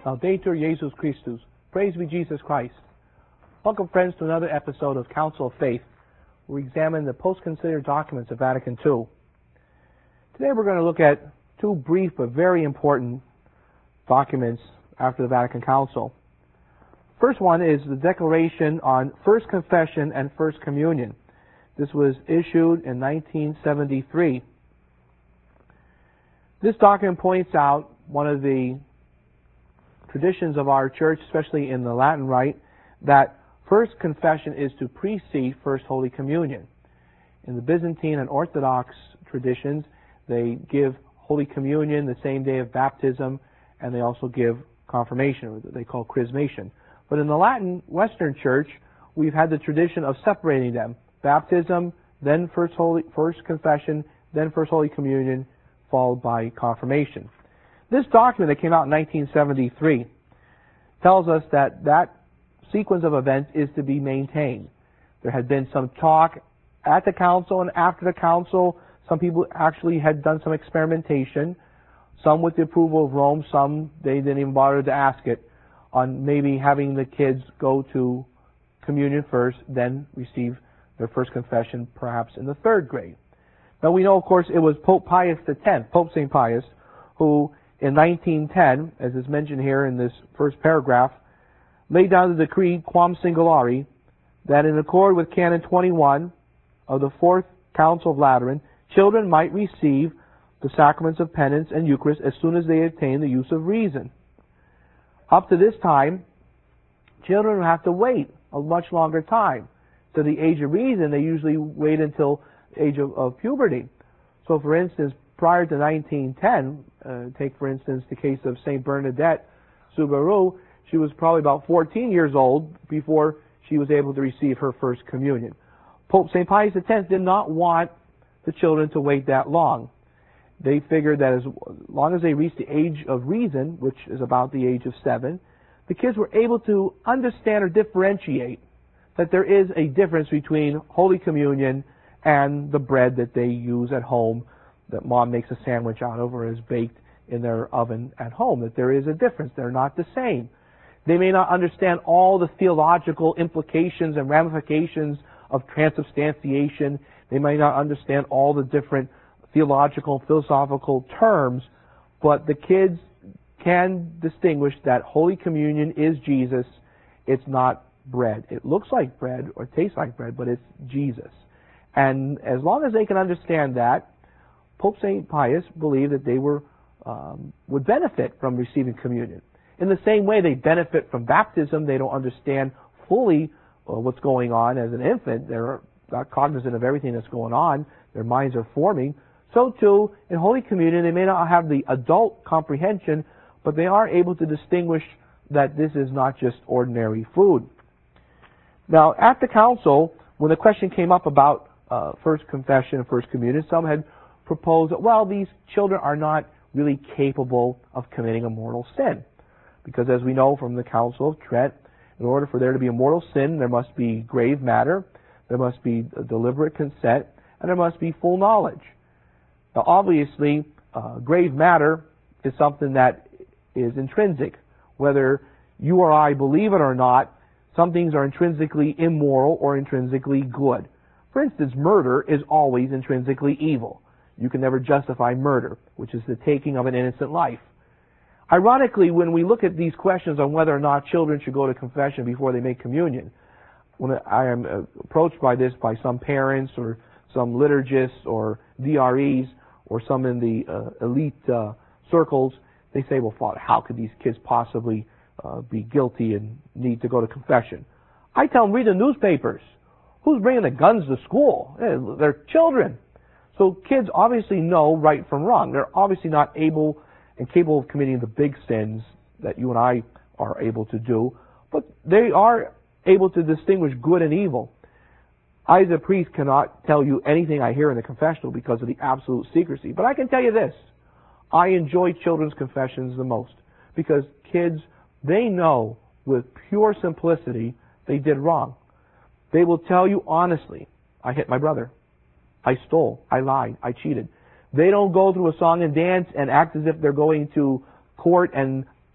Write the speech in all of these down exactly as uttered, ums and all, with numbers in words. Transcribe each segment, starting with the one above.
Laudetur Jesus Christus. Praise be Jesus Christ. Welcome, friends, to another episode of Council of Faith, where we examine the post-conciliar documents of Vatican Two. Today we're going to look at two brief but very important documents after the Vatican Council. First one is the Declaration on First Confession and First Communion. This was issued in nineteen seventy-three. This document points out one of the traditions of our church, especially in the Latin Rite, that First Confession is to precede First Holy Communion. In the Byzantine and Orthodox traditions, they give Holy Communion the same day of baptism, and they also give confirmation, or they call chrismation. But in the Latin Western Church, we've had the tradition of separating them. Baptism, then First Holy, First Confession, then First Holy Communion, followed by confirmation. This document that came out in nineteen seventy-three tells us that that sequence of events is to be maintained. There had been some talk at the council and after the council. Some people actually had done some experimentation, some with the approval of Rome, some they didn't even bother to ask it, on maybe having the kids go to communion first, then receive their first confession perhaps in the third grade. Now we know, of course, it was Pope Pius the tenth, Pope Saint Pius, who in nineteen ten, as is mentioned here in this first paragraph, laid down the decree Quam Singulari, that in accord with Canon twenty-one of the Fourth Council of Lateran, children might receive the sacraments of penance and Eucharist as soon as they attain the use of reason. Up to this time, children have to wait a much longer time. To the age of reason, they usually wait until the age of, of puberty. So, for instance, prior to nineteen ten, uh, take for instance the case of Saint Bernadette Soubirous, she was probably about fourteen years old before she was able to receive her first communion. Pope Saint Pius the tenth did not want the children to wait that long. They figured that as long as they reached the age of reason, which is about the age of seven, the kids were able to understand or differentiate that there is a difference between Holy Communion and the bread that they use at home, that mom makes a sandwich out of or is baked in their oven at home, that there is a difference. They're not the same. They may not understand all the theological implications and ramifications of transubstantiation. They may not understand all the different theological, philosophical terms, but the kids can distinguish that Holy Communion is Jesus. It's not bread. It looks like bread or tastes like bread, but it's Jesus. And as long as they can understand that, Pope Saint Pius believed that they were um, would benefit from receiving communion. In the same way they benefit from baptism, they don't understand fully uh, what's going on as an infant. They're not cognizant of everything that's going on. Their minds are forming. So too, in Holy Communion, they may not have the adult comprehension, but they are able to distinguish that this is not just ordinary food. Now, at the council, when the question came up about uh, First Confession and First Communion, some had proposed that, well, these children are not really capable of committing a mortal sin. Because as we know from the Council of Trent, in order for there to be a mortal sin, there must be grave matter, there must be a deliberate consent, and there must be full knowledge. Now, obviously, uh, grave matter is something that is intrinsic. Whether you or I believe it or not, some things are intrinsically immoral or intrinsically good. For instance, murder is always intrinsically evil. You can never justify murder, which is the taking of an innocent life. Ironically, when we look at these questions on whether or not children should go to confession before they make communion, when I am approached by this by some parents or some liturgists or D R Es or some in the uh, elite uh, circles, they say, well, Father, how could these kids possibly uh, be guilty and need to go to confession? I tell them, read the newspapers. Who's bringing the guns to school? They're children. So kids obviously know right from wrong. They're obviously not able and capable of committing the big sins that you and I are able to do, but they are able to distinguish good and evil. I, as a priest, cannot tell you anything I hear in the confessional because of the absolute secrecy. But I can tell you this. I enjoy children's confessions the most because kids, they know with pure simplicity they did wrong. They will tell you honestly, I hit my brother. I stole. I lied. I cheated. They don't go through a song and dance and act as if they're going to court and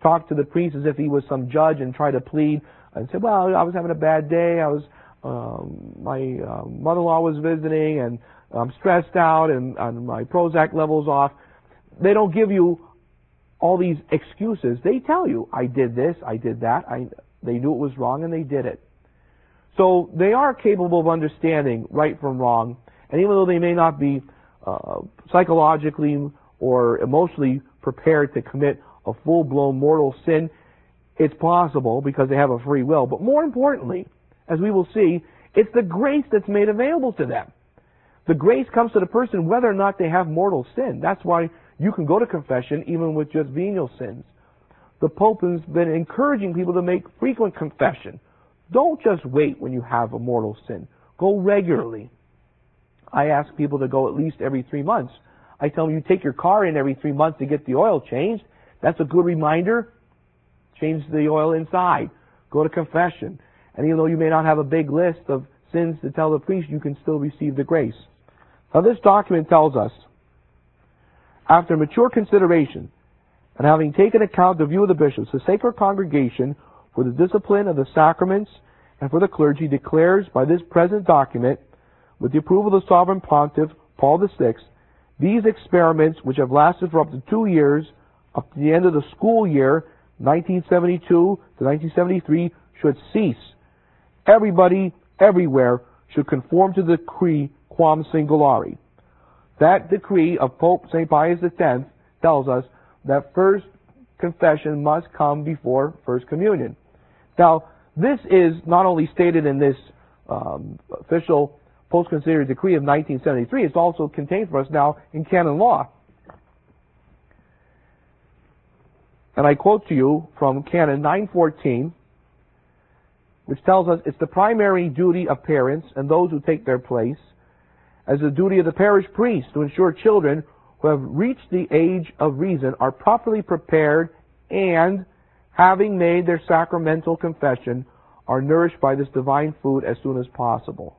talk to the priest as if he was some judge and try to plead and say, well, I was having a bad day, I was, um, my uh, mother-in-law was visiting, and I'm stressed out, and, and my Prozac level's off. They don't give you all these excuses. They tell you, I did this, I did that, I, they knew it was wrong, and they did it. So they are capable of understanding right from wrong, and even though they may not be uh, psychologically or emotionally prepared to commit a full-blown mortal sin, it's possible because they have a free will. But more importantly, as we will see, it's the grace that's made available to them. The grace comes to the person whether or not they have mortal sin. That's why you can go to confession even with just venial sins. The Pope has been encouraging people to make frequent confession. Don't just wait when you have a mortal sin. Go regularly. I ask people to go at least every three months. I tell them you take your car in every three months to get the oil changed. That's a good reminder. Change the oil inside. Go to confession. And even though you may not have a big list of sins to tell the priest, you can still receive the grace. Now this document tells us, after mature consideration, and having taken account the view of the bishops, the Sacred Congregation for the discipline of the sacraments and for the clergy declares by this present document, with the approval of the Sovereign Pontiff, Paul the Sixth, these experiments, which have lasted for up to two years, up to the end of the school year, nineteen seventy-two to nineteen seventy-three, should cease. Everybody, everywhere, should conform to the decree Quam Singulari. That decree of Pope Saint Pius the Tenth tells us that first confession must come before First Communion. Now, this is not only stated in this um, official post-conciliar decree of nineteen seventy-three, it's also contained for us now in canon law. And I quote to you from Canon nine fourteen, which tells us it's the primary duty of parents and those who take their place, as the duty of the parish priest to ensure children who have reached the age of reason are properly prepared and, having made their sacramental confession, are nourished by this divine food as soon as possible.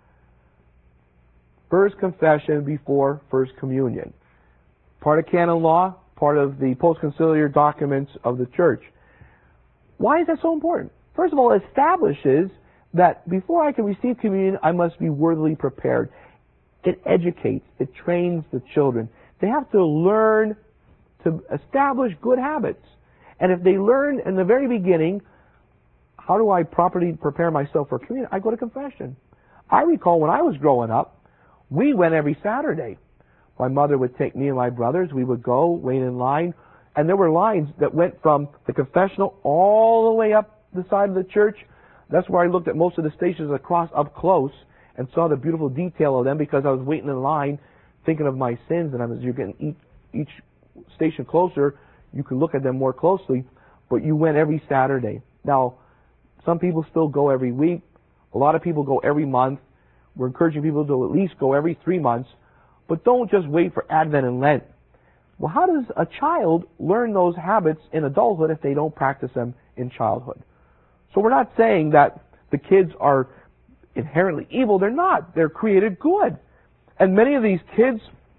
First confession before First Communion. Part of canon law, part of the post-conciliar documents of the Church. Why is that so important? First of all, it establishes that before I can receive communion, I must be worthily prepared. It educates, it trains the children. They have to learn to establish good habits. And if they learn in the very beginning, how do I properly prepare myself for communion? I go to confession. I recall when I was growing up, we went every Saturday. My mother would take me and my brothers. We would go, wait in line. And there were lines that went from the confessional all the way up the side of the church. That's where I looked at most of the stations across up close and saw the beautiful detail of them because I was waiting in line thinking of my sins. And as you're getting each, each station closer, you can look at them more closely. But you went every Saturday. Now, some people still go every week. A lot of people go every month. We're encouraging people to at least go every three months. But don't just wait for Advent and Lent. Well, how does a child learn those habits in adulthood if they don't practice them in childhood? So we're not saying that the kids are inherently evil. They're not. They're created good. And many of these kids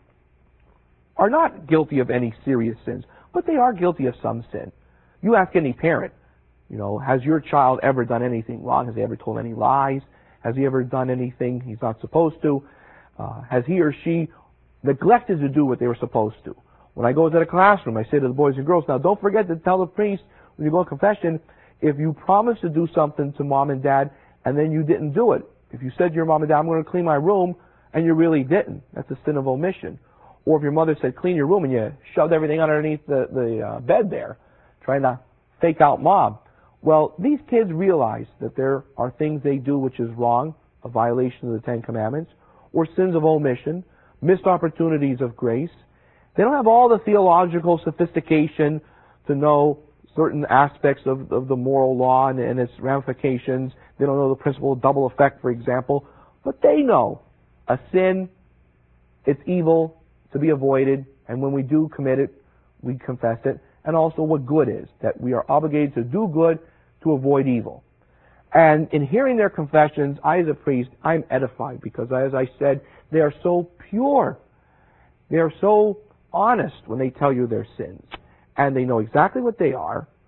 are not guilty of any serious sins, but they are guilty of some sin. You ask any parent, you know, has your child ever done anything wrong? Has he ever told any lies? Has he ever done anything he's not supposed to? Uh, has he or she neglected to do what they were supposed to? When I go into the classroom, I say to the boys and girls, now don't forget to tell the priest when you go to confession, if you promised to do something to mom and dad and then you didn't do it. If you said to your mom and dad, I'm going to clean my room, and you really didn't, that's a sin of omission. Or if your mother said, clean your room, and you shoved everything underneath the, the uh, bed there, trying to fake out mom. Well, these kids realize that there are things they do which is wrong, a violation of the Ten Commandments, or sins of omission, missed opportunities of grace. They don't have all the theological sophistication to know certain aspects of, of the moral law and, and its ramifications. They don't know the principle of double effect, for example. But they know a sin, it's evil to be avoided, and when we do commit it, we confess it, and also what good is, that we are obligated to do good to avoid evil. And in hearing their confessions, I as a priest, I'm edified because, as I said, they are so pure. They are so honest when they tell you their sins. And they know exactly what they are,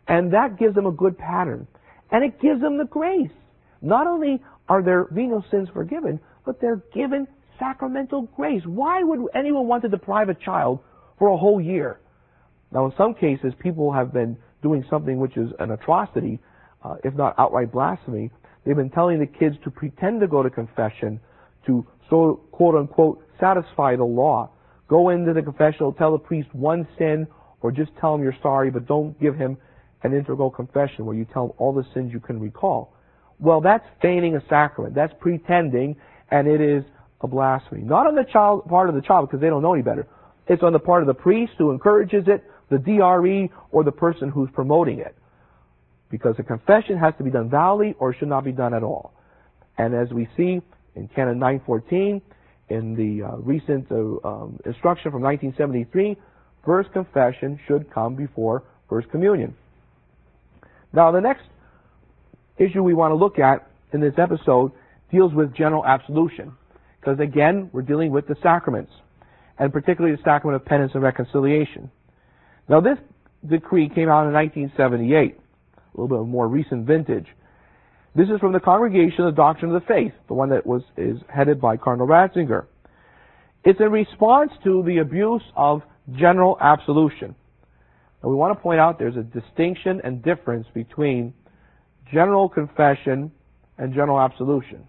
And that gives them a good pattern. And it gives them the grace. Not only are their venial sins forgiven, but they're given sacramental grace. Why would anyone want to deprive a child for a whole year? Now, in some cases, people have been doing something which is an atrocity, uh, if not outright blasphemy. They've been telling the kids to pretend to go to confession to, so quote-unquote, satisfy the law. Go into the confessional, tell the priest one sin, or just tell him you're sorry, but don't give him an integral confession where you tell him all the sins you can recall. Well, that's feigning a sacrament. That's pretending, and it is a blasphemy. Not on the child part of the child, because they don't know any better. It's on the part of the priest who encourages it, the D R E, or the person who's promoting it. Because the confession has to be done validly or should not be done at all. And as we see in Canon nine fourteen, in the uh, recent uh, um, instruction from nineteen seventy-three, first confession should come before First Communion. Now, the next issue we want to look at in this episode deals with general absolution. Because again, we're dealing with the sacraments, and particularly the sacrament of penance and reconciliation. Now, this decree came out in nineteen seventy-eight, a little bit more recent vintage. This is from the Congregation of the Doctrine of the Faith, the one that was is headed by Cardinal Ratzinger. It's in response to the abuse of general absolution. And we want to point out there's a distinction and difference between general confession and general absolution.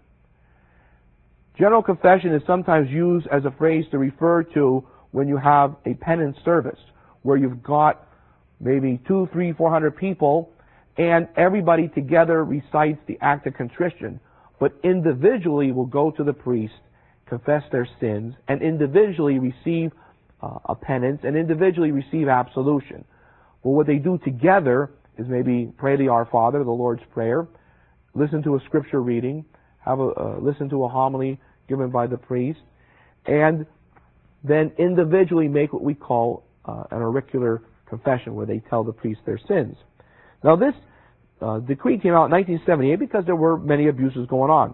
General confession is sometimes used as a phrase to refer to when you have a penance service, where you've got maybe two, three, four hundred people, and everybody together recites the act of contrition, but individually will go to the priest, confess their sins, and individually receive uh, a penance, and individually receive absolution. Well, what they do together is maybe pray the Our Father, the Lord's Prayer, listen to a scripture reading, have a uh, listen to a homily given by the priest, and then individually make what we call uh, an auricular confession, where they tell the priest their sins. Now, this uh, decree came out in nineteen seventy-eight because there were many abuses going on.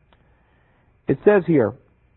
It says here,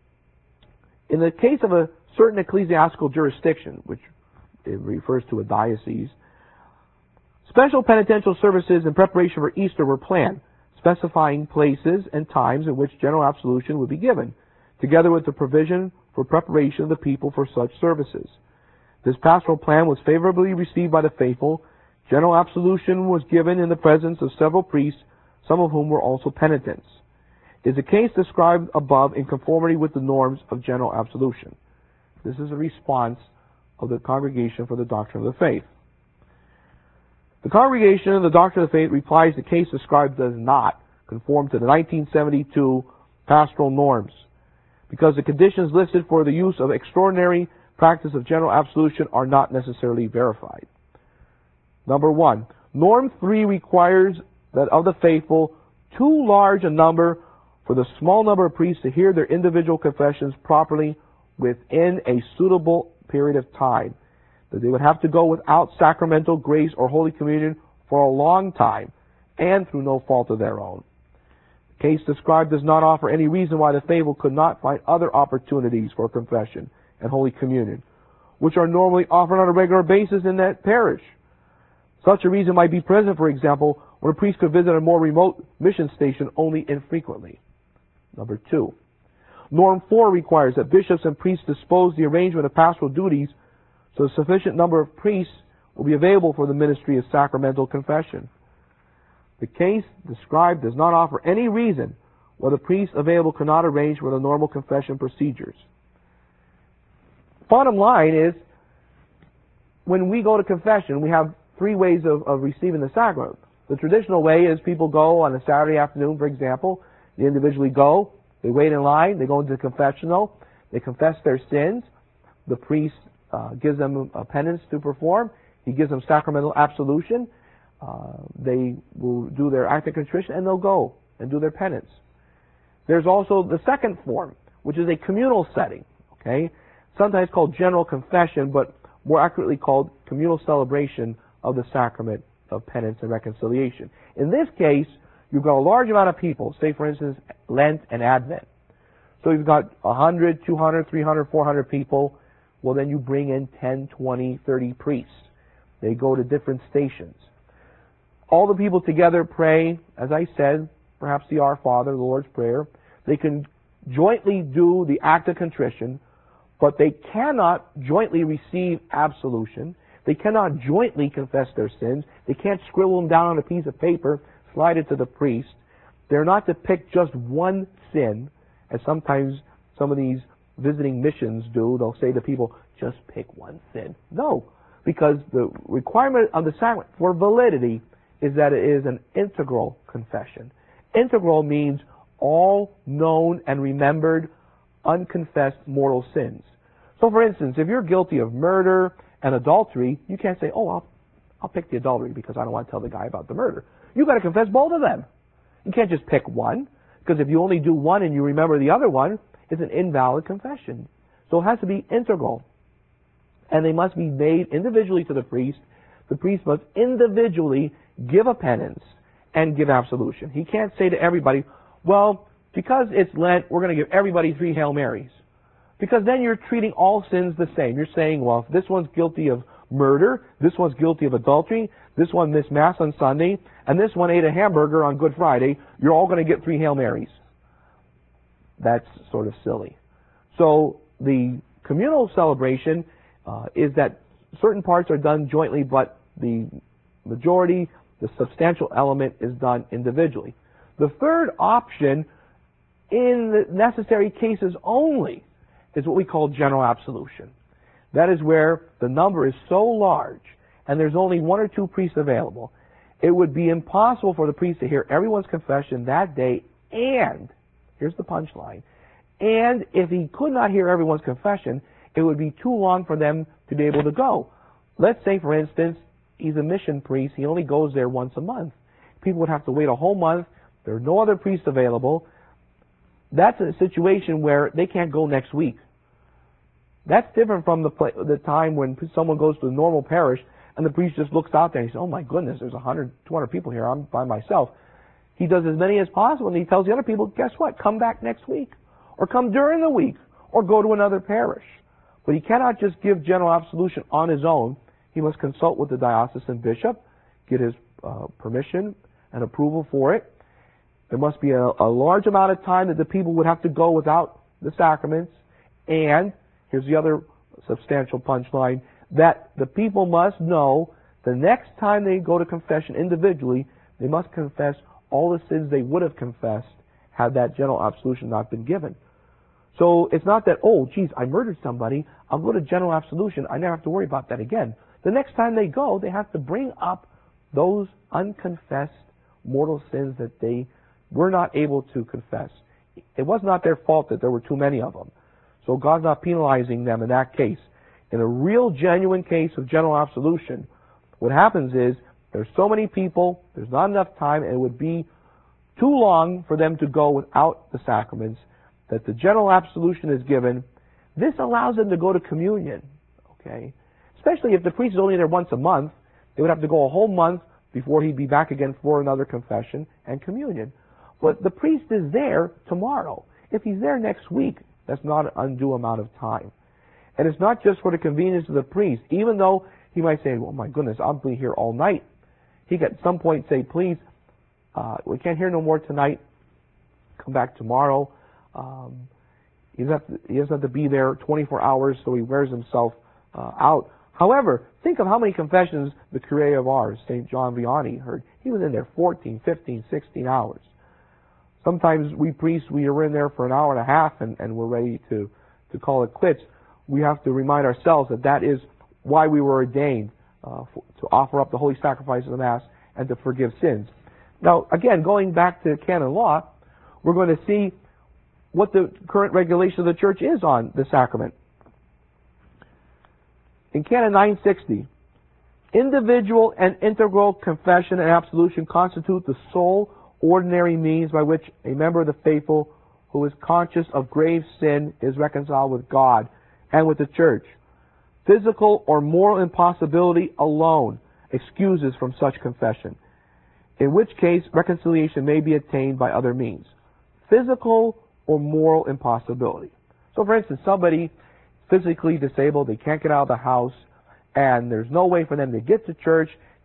in the case of a certain ecclesiastical jurisdiction, which it refers to a diocese, special penitential services in preparation for Easter were planned, specifying places and times in which general absolution would be given, together with the provision for preparation of the people for such services. This pastoral plan was favorably received by the faithful. General absolution was given in the presence of several priests, some of whom were also penitents. Is the case described above in conformity with the norms of general absolution? This is a response of the Congregation for the Doctrine of the Faith. The Congregation of the Doctrine of the Faith replies the case described does not conform to the nineteen seventy-two pastoral norms, because the conditions listed for the use of extraordinary practice of general absolution are not necessarily verified. Number one, Norm three requires that of the faithful too large a number for the small number of priests to hear their individual confessions properly within a suitable period of time. That they would have to go without sacramental grace or Holy Communion for a long time, and through no fault of their own. The case described does not offer any reason why the faithful could not find other opportunities for confession and Holy Communion, which are normally offered on a regular basis in that parish. Such a reason might be present, for example, when a priest could visit a more remote mission station only infrequently. Number two, Norm four requires that bishops and priests dispose the arrangement of pastoral duties so a sufficient number of priests will be available for the ministry of sacramental confession. The case described does not offer any reason why the priests available cannot arrange for the normal confession procedures. Bottom line is, when we go to confession, we have three ways of, of receiving the sacrament. The traditional way is people go on a Saturday afternoon, for example. They individually go, they wait in line, they go into the confessional, they confess their sins. The priest uh, gives them a penance to perform. He gives them sacramental absolution. Uh, they will do their act of contrition, and they'll go and do their penance. There's also the second form, which is a communal setting, okay? Sometimes called general confession, but more accurately called communal celebration of the sacrament of penance and reconciliation. In this case, you've got a large amount of people, say for instance Lent and Advent. So you've got one hundred, two hundred, three hundred, four hundred people. Well, then you bring in ten, twenty, thirty priests. They go to different stations. all the people together pray, as I said, perhaps the Our Father, the Lord's Prayer. They can jointly do the act of contrition, but they cannot jointly receive absolution. They cannot jointly confess their sins. They can't scribble them down on a piece of paper, slide it to the priest. They're not to pick just one sin, as sometimes some of these visiting missions do. They'll say to people, just pick one sin. No, because the requirement of the sacrament for validity is that it is an integral confession. Integral means all known and remembered unconfessed mortal sins. So for instance, if you're guilty of murder and adultery, you can't say, oh, I'll, I'll pick the adultery because I don't want to tell the guy about the murder. You've got to confess both of them. You can't just pick one, because if you only do one and you remember the other one, it's an invalid confession. So it has to be integral. And they must be made individually to the priest. The priest must individually give a penance and give absolution. He can't say to everybody, well, because it's Lent, we're going to give everybody three Hail Marys. Because then you're treating all sins the same. You're saying, well, if this one's guilty of murder, this one's guilty of adultery, this one missed Mass on Sunday, and this one ate a hamburger on Good Friday, you're all going to get three Hail Marys. That's sort of silly. So the communal celebration uh, is that certain parts are done jointly, but the majority, the substantial element, is done individually. The third option, in the necessary cases only, is what we call general absolution. That is where the number is so large and there's only one or two priests available. It would be impossible for the priest to hear everyone's confession that day, and, here's the punchline, and if he could not hear everyone's confession, it would be too long for them to be able to go. Let's say, for instance, he's a mission priest, he only goes there once a month. People would have to wait a whole month, there are no other priests available. That's a situation where they can't go next week. That's different from the pla- the time when someone goes to a normal parish and the priest just looks out there and he says, oh my goodness, there's one hundred, two hundred people here, I'm by myself. He does as many as possible and he tells the other people, guess what, come back next week, or come during the week, or go to another parish. But he cannot just give general absolution on his own. He must consult with the diocesan bishop, get his uh, permission and approval for it. There must be a, a large amount of time that the people would have to go without the sacraments, and here's the other substantial punchline, that the people must know the next time they go to confession individually, they must confess all the sins they would have confessed had that general absolution not been given. So it's not that, oh, geez, I murdered somebody, I'll go to general absolution, I never have to worry about that again. The next time they go, they have to bring up those unconfessed mortal sins that they were not able to confess. It was not their fault that there were too many of them. So God's not penalizing them in that case. In a real, genuine case of general absolution, what happens is there's so many people, there's not enough time, and it would be too long for them to go without the sacraments, that the general absolution is given. This allows them to go to communion, okay? Especially if the priest is only there once a month, they would have to go a whole month before he'd be back again for another confession and communion. But the priest is there tomorrow. If he's there next week, that's not an undue amount of time. And it's not just for the convenience of the priest. Even though he might say, oh my goodness, I'll be here all night. He could at some point say, please, uh, we can't hear no more tonight. Come back tomorrow. Um, he, doesn't have to, he doesn't have to be there twenty-four hours, so he wears himself uh, out. However, think of how many confessions the Curé of Ars, Saint John Vianney, heard. He was in there fourteen, fifteen, sixteen hours. Sometimes we priests, we are in there for an hour and a half and, and we're ready to, to call it quits. We have to remind ourselves that that is why we were ordained, uh, for, to offer up the holy sacrifice of the Mass and to forgive sins. Now, again, going back to canon law, we're going to see what the current regulation of the Church is on the sacrament. In Canon nine sixty, individual and integral confession and absolution constitute the sole ordinary means by which a member of the faithful who is conscious of grave sin is reconciled with God and with the Church. Physical or moral impossibility alone excuses from such confession, in which case reconciliation may be attained by other means. Physical or moral impossibility. So for instance, somebody physically disabled, they can't get out of the house, and there's no way for them to get to church,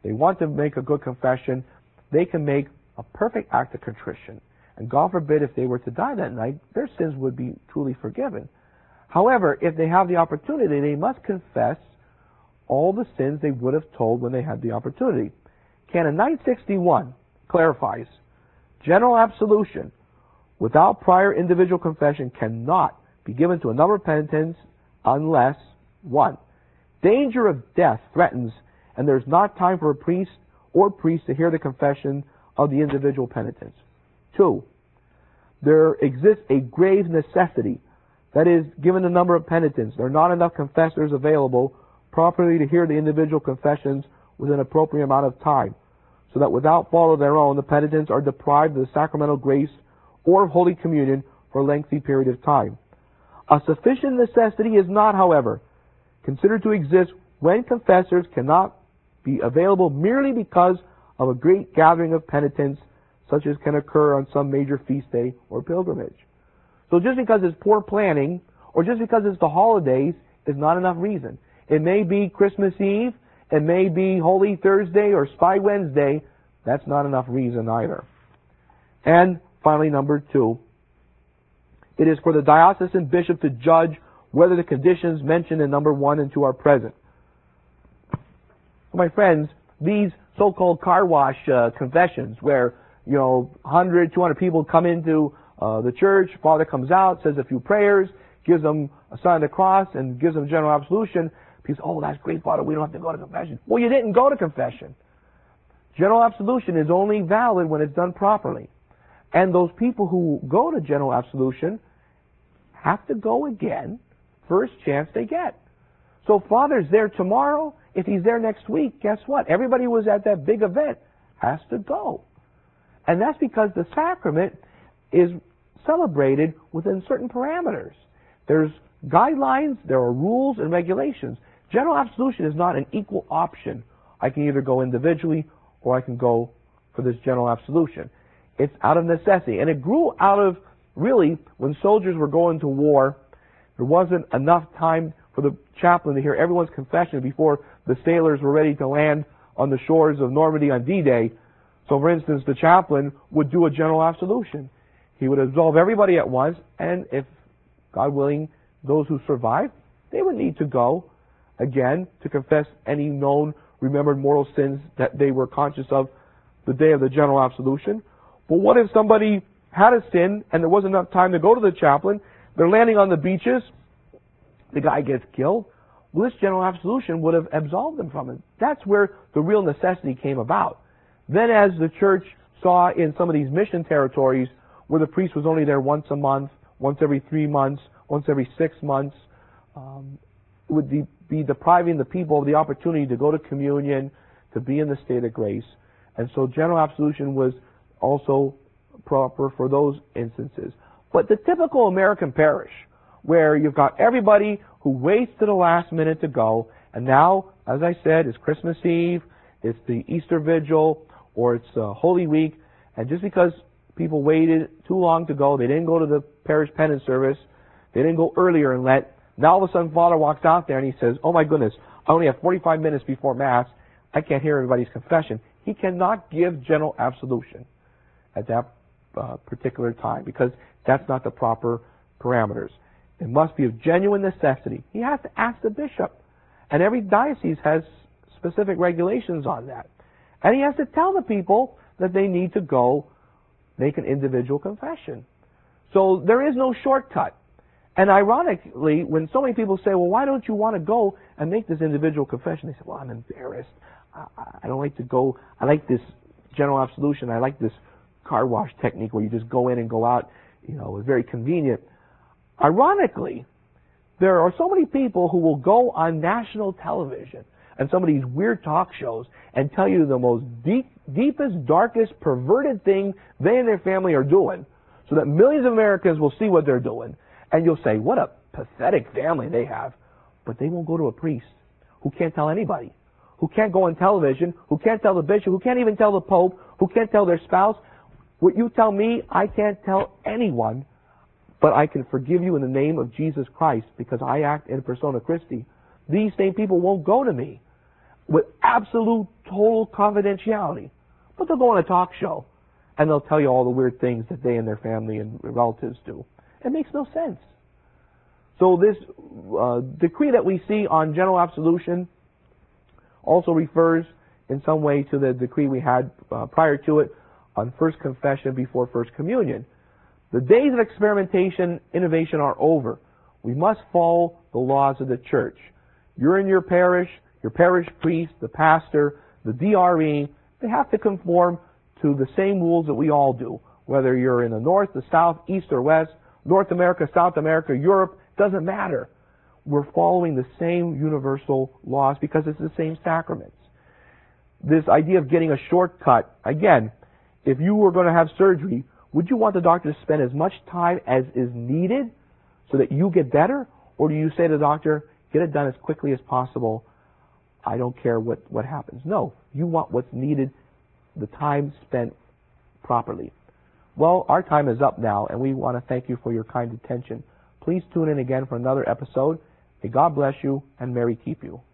they want to make a good confession, they can make a perfect act of contrition. And God forbid if they were to die that night, their sins would be truly forgiven. However, if they have the opportunity, they must confess all the sins they would have told when they had the opportunity. Canon nine sixty-one clarifies, general absolution without prior individual confession cannot be given to another penitents unless, one, danger of death threatens and there's not time for a priest or priest to hear the confession of the individual penitents. Two, there exists a grave necessity. That is, given the number of penitents, there are not enough confessors available properly to hear the individual confessions within an appropriate amount of time, so that without fault of their own, the penitents are deprived of the sacramental grace or of Holy Communion for a lengthy period of time. A sufficient necessity is not, however, considered to exist when confessors cannot be available merely because of a great gathering of penitents, such as can occur on some major feast day or pilgrimage. So just because it's poor planning, or just because it's the holidays, is not enough reason. It may be Christmas Eve, it may be Holy Thursday or Spy Wednesday. That's not enough reason either. And finally, number two, it is for the diocesan bishop to judge whether the conditions mentioned in number one and two are present. My friends, these so-called car wash uh, confessions where, you know, one hundred, two hundred people come into uh, the church, Father comes out, says a few prayers, gives them a sign of the cross, and gives them general absolution. People say, oh, that's great, Father, we don't have to go to confession. Well, you didn't go to confession. General absolution is only valid when it's done properly. And those people who go to general absolution have to go again first chance they get. So if Father's there tomorrow, if he's there next week, guess what? Everybody who was at that big event has to go. And that's because the sacrament is celebrated within certain parameters. There's guidelines, there are rules and regulations. General absolution is not an equal option. I can either go individually or I can go for this general absolution. It's out of necessity. And it grew out of, really, when soldiers were going to war, there wasn't enough time for the chaplain to hear everyone's confession before the sailors were ready to land on the shores of Normandy on D-Day. So, for instance, the chaplain would do a general absolution. He would absolve everybody at once, and if, God willing, those who survived, they would need to go again to confess any known, remembered mortal sins that they were conscious of the day of the general absolution. But what if somebody had a sin and there wasn't enough time to go to the chaplain? They're landing on the beaches. The guy gets killed. Well, this general absolution would have absolved them from it. That's where the real necessity came about. Then as the church saw in some of these mission territories where the priest was only there once a month, once every three months, once every six months, um, it would be, be depriving the people of the opportunity to go to communion, to be in the state of grace. And so general absolution was also proper for those instances. But the typical American parish, where you've got everybody who waits to the last minute to go, and now, as I said, it's Christmas Eve, it's the Easter Vigil, or it's uh, Holy Week, and just because people waited too long to go, they didn't go to the parish penance service, they didn't go earlier in Lent, now all of a sudden Father walks out there and he says, oh my goodness, I only have forty-five minutes before Mass, I can't hear everybody's confession. He cannot give general absolution at that uh, particular time, because that's not the proper parameters. It must be of genuine necessity. He has to ask the bishop. And every diocese has specific regulations on that. And he has to tell the people that they need to go make an individual confession. So there is no shortcut. And ironically, when so many people say, well, why don't you want to go and make this individual confession? They say, well, I'm embarrassed. I, I don't like to go. I like this general absolution. I like this car wash technique where you just go in and go out. You know, it's very convenient. Ironically, there are so many people who will go on national television and some of these weird talk shows and tell you the most deep, deepest, darkest, perverted thing they and their family are doing, so that millions of Americans will see what they're doing. And you'll say, what a pathetic family they have. But they won't go to a priest who can't tell anybody, who can't go on television, who can't tell the bishop, who can't even tell the Pope, who can't tell their spouse. What you tell me, I can't tell anyone, but I can forgive you in the name of Jesus Christ because I act in persona Christi. These same people won't go to me with absolute, total confidentiality. But they'll go on a talk show, and they'll tell you all the weird things that they and their family and relatives do. It makes no sense. So this uh, decree that we see on general absolution also refers in some way to the decree we had uh, prior to it on first confession before first communion. The days of experimentation, innovation are over. We must follow the laws of the church. You're in your parish, your parish priest, the pastor, the D R E, they have to conform to the same rules that we all do. Whether you're in the north, the south, east, or west, North America, South America, Europe, doesn't matter. We're following the same universal laws because it's the same sacraments. This idea of getting a shortcut, again, if you were going to have surgery, would you want the doctor to spend as much time as is needed so that you get better? Or do you say to the doctor, get it done as quickly as possible, I don't care what, what happens? No, you want what's needed, the time spent properly. Well, our time is up now, and we want to thank you for your kind attention. Please tune in again for another episode. May God bless you, and Mary keep you.